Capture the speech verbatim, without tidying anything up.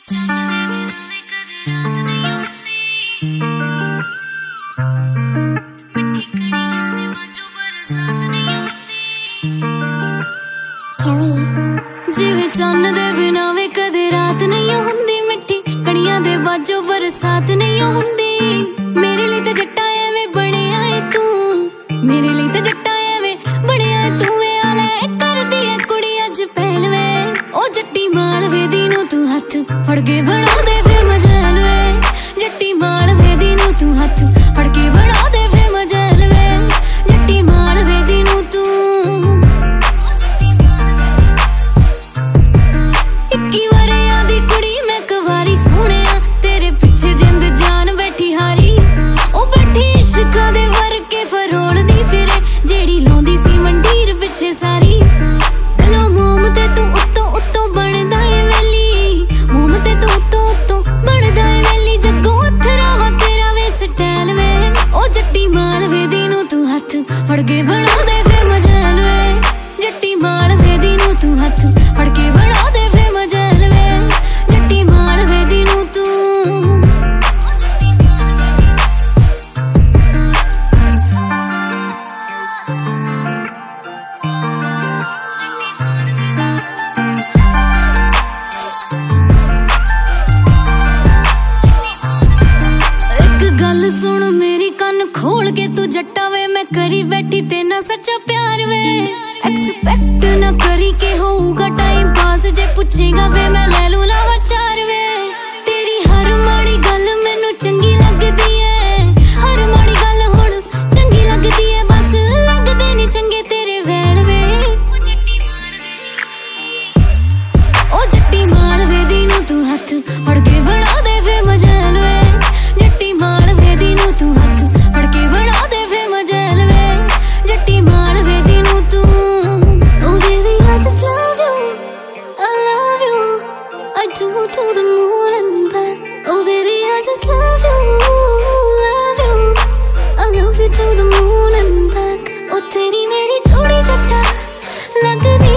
जिवें चन्न दे बिना वे कदे रात नहीं हुंदी, मिट्टी कड़ियां दे बाजो बरसात नहीं हुंदी। मेरे लिए ते जट्टा एवें बणिया ऐ तू, मेरे लिए ते जट्टा एवें बणिया ऐ तू। वे आले करदी ऐ कुड़ी अज पहलवे, ओ जट्टी मालवे दी नूं तू हथ फड़ के बना दे फिर मजल वे। जट्टी मालवे दी नूं तू हथ फड़ के बना दे फिर मजल वे। जट्टी मालवे दी नूं तू इक्की वरियां दी कुड़ी मैं कवारी सोहणिया, तेरे पिछे जिंद जान बैठी हारी। ओ बैठी इश्कां दे वर्के फरोलदी फिरे, जेड़ी लाउंदी सी मंडीर पिछे सारी। दिलों मोम ते तू उत्तों उत्तों बनदा ए वैली, मोम ते तू उत्तों उत्तों बनदा ए वैली। जग्गों अथरा वा तेरा वे स्टाइल वे, ओ जट्टी मालवे दी नूं तू हथ फड़ के बना दे फिर मजल वे। जट्टी मालवे दी नूं तू हथ फड़ के बना दे फिर मजल वे। जट्टी मालवे दी नूं तू एक गल सुन मेरी कन खोल के, तू जट्टा वे मैं करी बैठी तेना सच्चा प्यार वे। एक्सपेक्ट ना करी के होऊगा टाइम पास, जे पूछेगा वे मैं ले लूं लावा चार वे। तेरी हर माड़ी गल मैनू चंगी लगदी है, हर माड़ी गल हुण चंगी लगदी है। बस लगदे नहीं चंगे तेरे वैल वे। ओ जट्टी मालवे दी नूं तू हथ फड़ के बना दे फिर मजल वे। जट्टी मालवे दी नूं तू हथ फड़ के बना दे फिर मजल वे। जट्टी मालवे दी नूं तू Oh baby I just love you, I love you, I do to the moon and back. Oh baby I just love you, love you, I love you to the moon and back. Oh तेरी मेरी जोड़ी जट्टा लगदी